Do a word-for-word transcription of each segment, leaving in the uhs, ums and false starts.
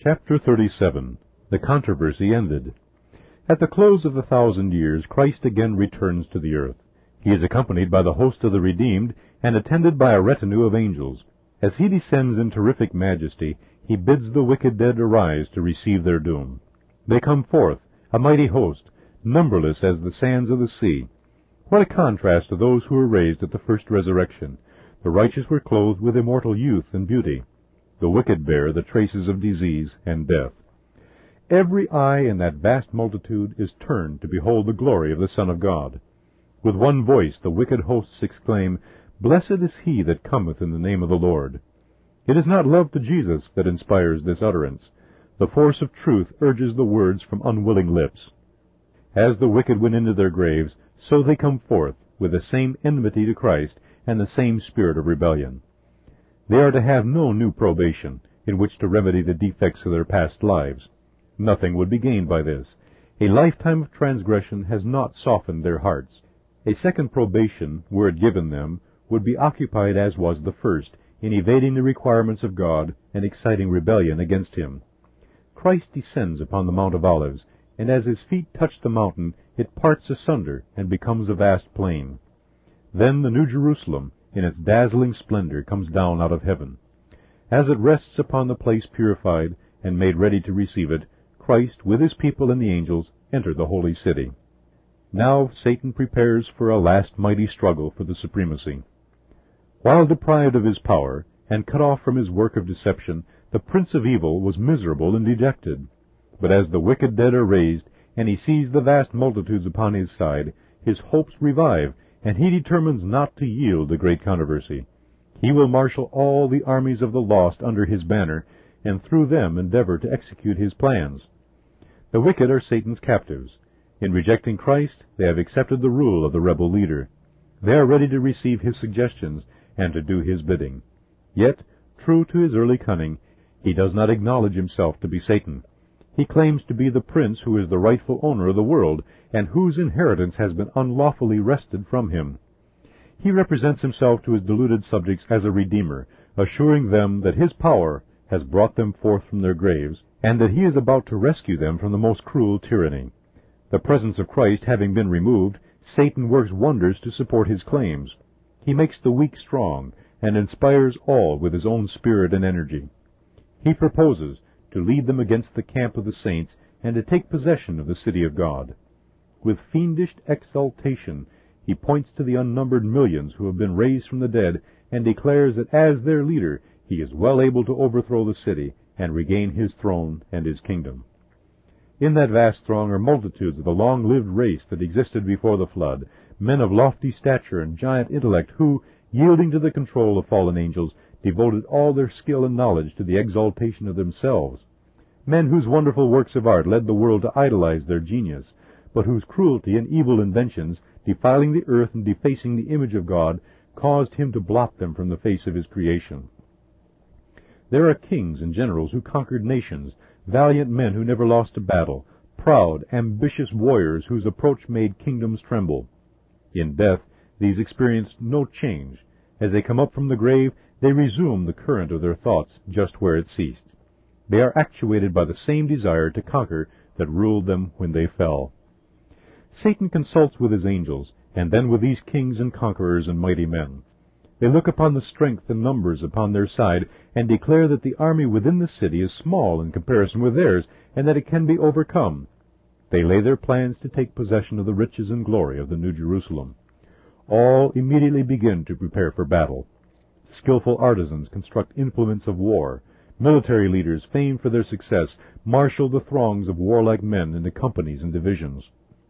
Chapter thirty-seven. The Controversy Ended. At the close of the thousand years, Christ again returns to the earth. He is accompanied by the host of the redeemed and attended by a retinue of angels. As he descends in terrific majesty, he bids the wicked dead arise to receive their doom. They come forth, a mighty host, numberless as the sands of the sea. What a contrast to those who were raised at the first resurrection! The righteous were clothed with immortal youth and beauty. The wicked bear the traces of disease and death. Every eye in that vast multitude is turned to behold the glory of the Son of God. With one voice the wicked hosts exclaim, "Blessed is he that cometh in the name of the Lord." It is not love to Jesus that inspires this utterance. The force of truth urges the words from unwilling lips. As the wicked went into their graves, so they come forth, with the same enmity to Christ and the same spirit of rebellion. They are to have no new probation, in which to remedy the defects of their past lives. Nothing would be gained by this. A lifetime of transgression has not softened their hearts. A second probation, were it given them, would be occupied as was the first, in evading the requirements of God and exciting rebellion against Him. Christ descends upon the Mount of Olives, and as His feet touch the mountain, it parts asunder and becomes a vast plain. Then the New Jerusalem, in its dazzling splendor, comes down out of heaven. As it rests upon the place purified and made ready to receive it, Christ, with His people and the angels, enter the holy city. Now Satan prepares for a last mighty struggle for the supremacy. While deprived of his power, and cut off from his work of deception, the Prince of Evil was miserable and dejected. But as the wicked dead are raised, and he sees the vast multitudes upon his side, his hopes revive, and he determines not to yield the great controversy. He will marshal all the armies of the lost under his banner, and through them endeavor to execute his plans. The wicked are Satan's captives. In rejecting Christ, they have accepted the rule of the rebel leader. They are ready to receive his suggestions and to do his bidding. Yet, true to his early cunning, he does not acknowledge himself to be Satan. He claims to be the prince who is the rightful owner of the world, and whose inheritance has been unlawfully wrested from him. He represents himself to his deluded subjects as a redeemer, assuring them that his power has brought them forth from their graves, and that he is about to rescue them from the most cruel tyranny. The presence of Christ having been removed, Satan works wonders to support his claims. He makes the weak strong, and inspires all with his own spirit and energy. He proposes to lead them against the camp of the saints, and to take possession of the city of God. With fiendish exultation, he points to the unnumbered millions who have been raised from the dead, and declares that as their leader, he is well able to overthrow the city and regain his throne and his kingdom. In that vast throng are multitudes of the long-lived race that existed before the flood, men of lofty stature and giant intellect who, yielding to the control of fallen angels, devoted all their skill and knowledge to the exaltation of themselves. Men whose wonderful works of art led the world to idolize their genius, but whose cruelty and evil inventions, defiling the earth and defacing the image of God, caused him to blot them from the face of his creation. There are kings and generals who conquered nations, valiant men who never lost a battle, proud, ambitious warriors whose approach made kingdoms tremble. In death, these experienced no change. As they come up from the grave, they resume the current of their thoughts just where it ceased. They are actuated by the same desire to conquer that ruled them when they fell. Satan consults with his angels, and then with these kings and conquerors and mighty men. They look upon the strength and numbers upon their side, and declare that the army within the city is small in comparison with theirs, and that it can be overcome. They lay their plans to take possession of the riches and glory of the New Jerusalem. All immediately begin to prepare for battle. Skillful artisans construct implements of war. Military leaders, famed for their success, marshal the throngs of warlike men into companies and divisions.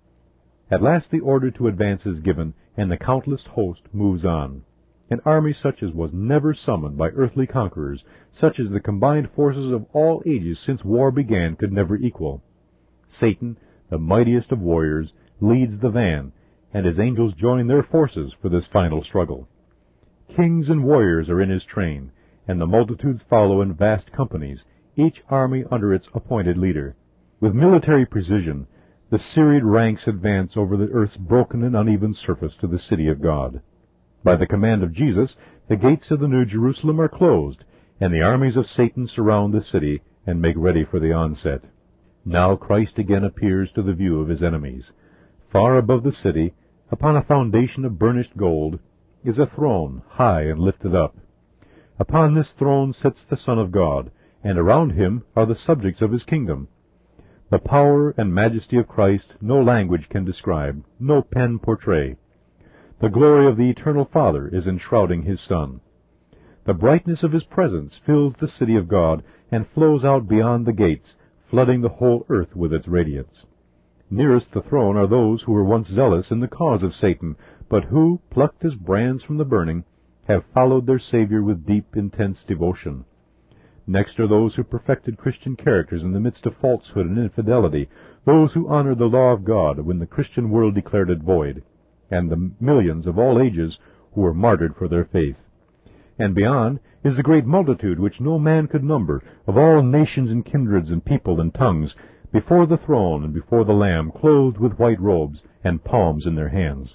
At last the order to advance is given, and the countless host moves on. An army such as was never summoned by earthly conquerors, such as the combined forces of all ages since war began could never equal. Satan, the mightiest of warriors, leads the van, and his angels join their forces for this final struggle. Kings and warriors are in his train, and the multitudes follow in vast companies, each army under its appointed leader. With military precision, the serried ranks advance over the earth's broken and uneven surface to the city of God. By the command of Jesus, the gates of the New Jerusalem are closed, and the armies of Satan surround the city, and make ready for the onset. Now Christ again appears to the view of his enemies. Far above the city, upon a foundation of burnished gold, is a throne high and lifted up. Upon this throne sits the Son of God, and around him are the subjects of his kingdom. The power and majesty of Christ no language can describe, no pen portray. The glory of the eternal Father is enshrouding his Son. The brightness of his presence fills the city of God and flows out beyond the gates, flooding the whole earth with its radiance. Nearest the throne are those who were once zealous in the cause of Satan, but who, plucked as brands from the burning, have followed their Savior with deep, intense devotion. Next are those who perfected Christian characters in the midst of falsehood and infidelity, those who honored the law of God when the Christian world declared it void, and the millions of all ages who were martyred for their faith. And beyond is the great multitude which no man could number, of all nations and kindreds and people and tongues, before the throne and before the Lamb, clothed with white robes and palms in their hands.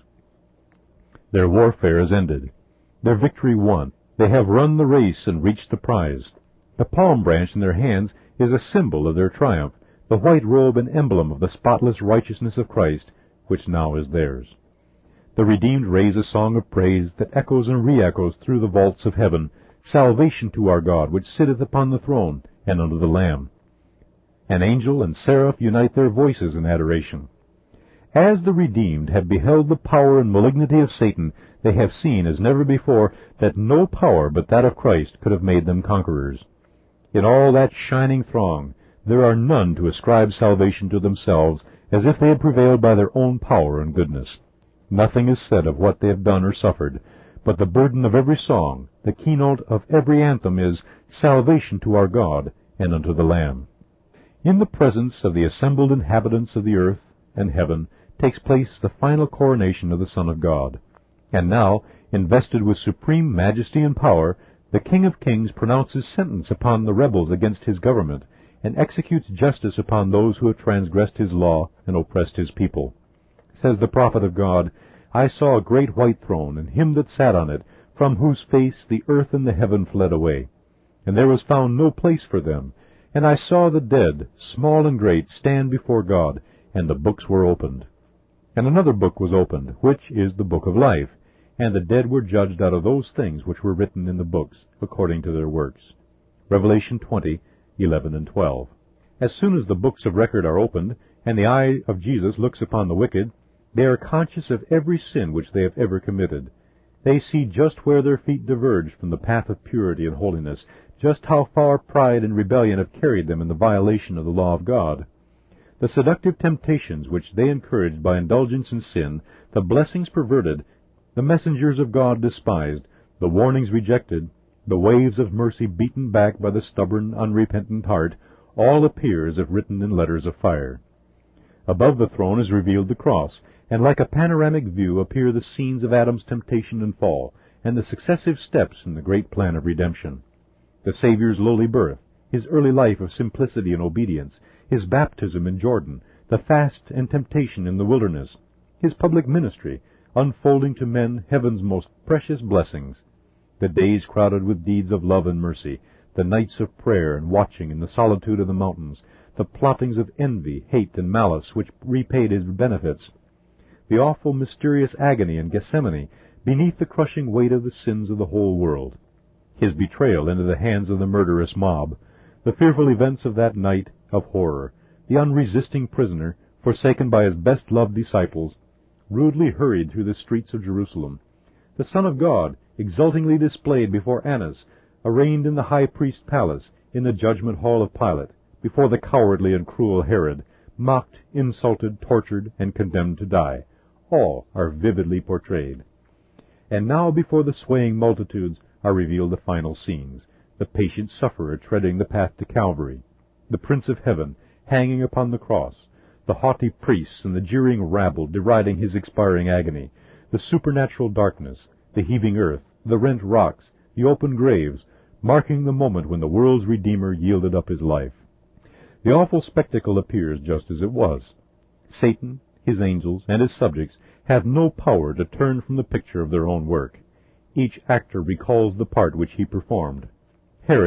Their warfare is ended, their victory won. They have run the race and reached the prize. The palm branch in their hands is a symbol of their triumph, the white robe an emblem of the spotless righteousness of Christ, which now is theirs. The redeemed raise a song of praise that echoes and re-echoes through the vaults of heaven, salvation to our God, which sitteth upon the throne and unto the Lamb. An angel and seraph unite their voices in adoration. As the redeemed have beheld the power and malignity of Satan, they have seen as never before that no power but that of Christ could have made them conquerors. In all that shining throng, there are none to ascribe salvation to themselves, as if they had prevailed by their own power and goodness. Nothing is said of what they have done or suffered, but the burden of every song, the keynote of every anthem is, salvation to our God and unto the Lamb. In the presence of the assembled inhabitants of the earth and heaven takes place the final coronation of the Son of God. And now, invested with supreme majesty and power, the King of Kings pronounces sentence upon the rebels against his government, and executes justice upon those who have transgressed his law and oppressed his people. Says the prophet of God, I saw a great white throne, and him that sat on it, from whose face the earth and the heaven fled away. And there was found no place for them. And I saw the dead, small and great, stand before God, and the books were opened. And another book was opened, which is the book of life. And the dead were judged out of those things which were written in the books, according to their works. Revelation twenty, eleven and twelve. As soon as the books of record are opened, and the eye of Jesus looks upon the wicked, they are conscious of every sin which they have ever committed. They see just where their feet diverged from the path of purity and holiness, just how far pride and rebellion have carried them in the violation of the law of God. The seductive temptations which they encouraged by indulgence in sin, the blessings perverted, the messengers of God despised, the warnings rejected, the waves of mercy beaten back by the stubborn, unrepentant heart, all appear as if written in letters of fire. Above the throne is revealed the cross, and like a panoramic view appear the scenes of Adam's temptation and fall, and the successive steps in the great plan of redemption. The Savior's lowly birth, his early life of simplicity and obedience, his baptism in Jordan, the fast and temptation in the wilderness, his public ministry, unfolding to men heaven's most precious blessings, the days crowded with deeds of love and mercy, the nights of prayer and watching in the solitude of the mountains, the plottings of envy, hate, and malice which repaid his benefits, the awful mysterious agony in Gethsemane beneath the crushing weight of the sins of the whole world, his betrayal into the hands of the murderous mob, the fearful events of that night of horror, the unresisting prisoner, forsaken by his best-loved disciples, rudely hurried through the streets of Jerusalem, the Son of God exultingly displayed before Annas, arraigned in the high priest's palace, in the judgment hall of Pilate, before the cowardly and cruel Herod, mocked, insulted, tortured, and condemned to die. All are vividly portrayed. And now before the swaying multitudes are revealed the final scenes, the patient sufferer treading the path to Calvary, the Prince of Heaven hanging upon the cross, the haughty priests and the jeering rabble deriding his expiring agony, the supernatural darkness, the heaving earth, the rent rocks, the open graves, marking the moment when the world's Redeemer yielded up his life. The awful spectacle appears just as it was. Satan, his angels, and his subjects have no power to turn from the picture of their own work. Each actor recalls the part which he performed. Herod,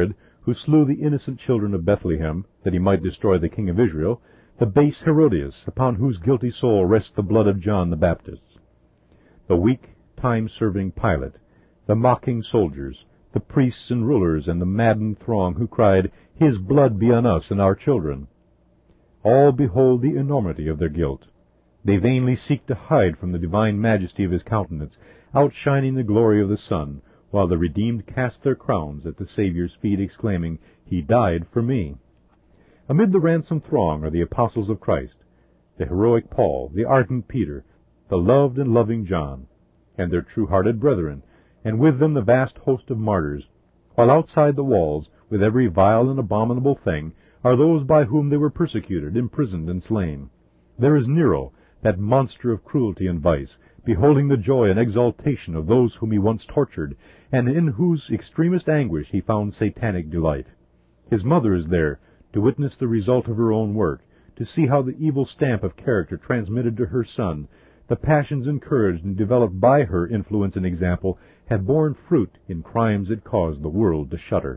who slew the innocent children of Bethlehem, that he might destroy the king of Israel, the base Herodias, upon whose guilty soul rests the blood of John the Baptist, the weak, time-serving Pilate, the mocking soldiers, the priests and rulers, and the maddened throng who cried, "His blood be on us and our children." All behold the enormity of their guilt. They vainly seek to hide from the divine majesty of his countenance, outshining the glory of the sun, while the redeemed cast their crowns at the Saviour's feet, exclaiming, "He died for me." Amid the ransomed throng are the apostles of Christ, the heroic Paul, the ardent Peter, the loved and loving John, and their true-hearted brethren, and with them the vast host of martyrs, while outside the walls, with every vile and abominable thing, are those by whom they were persecuted, imprisoned, and slain. There is Nero, that monster of cruelty and vice, beholding the joy and exultation of those whom he once tortured, and in whose extremest anguish he found satanic delight. His mother is there, to witness the result of her own work, to see how the evil stamp of character transmitted to her son, the passions encouraged and developed by her influence and example, have borne fruit in crimes that caused the world to shudder.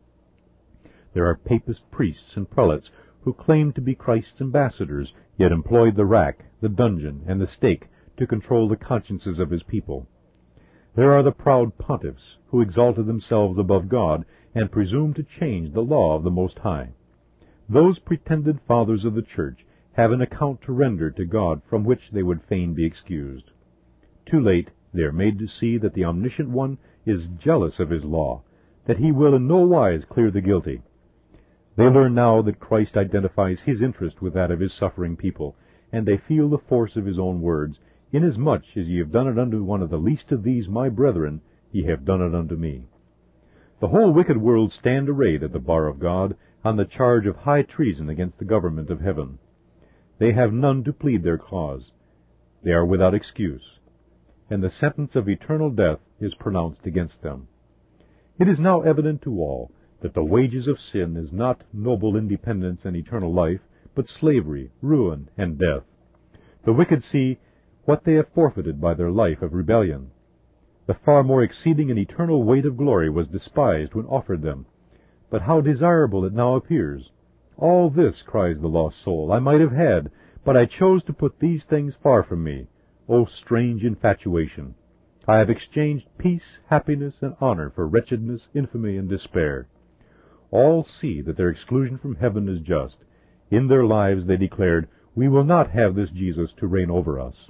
There are papist priests and prelates who claimed to be Christ's ambassadors, yet employed the rack, the dungeon, and the stake to control the consciences of his people. There are the proud pontiffs who exalted themselves above God and presumed to change the law of the Most High. Those pretended fathers of the Church have an account to render to God from which they would fain be excused. Too late they are made to see that the Omniscient One is jealous of his law, that he will in no wise clear the guilty. They learn now that Christ identifies his interest with that of his suffering people, and they feel the force of his own words, "Inasmuch as ye have done it unto one of the least of these my brethren, ye have done it unto me." The whole wicked world stand arrayed at the bar of God on the charge of high treason against the government of heaven. They have none to plead their cause. They are without excuse, and the sentence of eternal death is pronounced against them. It is now evident to all that the wages of sin is not noble independence and eternal life, but slavery, ruin, and death. The wicked see what they have forfeited by their life of rebellion. The far more exceeding and eternal weight of glory was despised when offered them. But how desirable it now appears! "All this," cries the lost soul, "I might have had, but I chose to put these things far from me. O strange infatuation! I have exchanged peace, happiness, and honor for wretchedness, infamy, and despair." All see that their exclusion from heaven is just. In their lives they declared, "We will not have this Jesus to reign over us."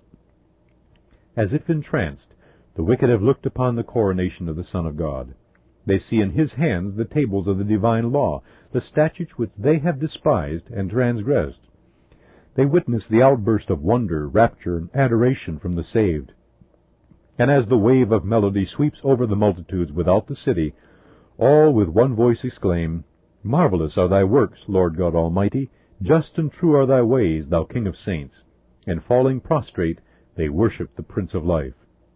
As if entranced, the wicked have looked upon the coronation of the Son of God. They see in his hands the tables of the divine law, the statutes which they have despised and transgressed. They witness the outburst of wonder, rapture, and adoration from the saved. And as the wave of melody sweeps over the multitudes without the city, all with one voice exclaim, "Marvelous are thy works, Lord God Almighty! Just and true are thy ways, thou King of saints." And falling prostrate, they worship the Prince of Life.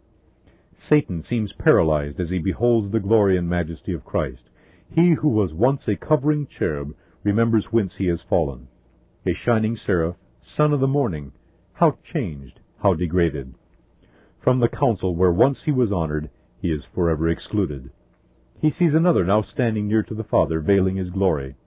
Satan seems paralyzed as he beholds the glory and majesty of Christ. He who was once a covering cherub remembers whence he has fallen. A shining seraph, son of the morning, how changed, how degraded! From the council where once he was honored, he is forever excluded. He sees another now standing near to the Father, veiling his glory.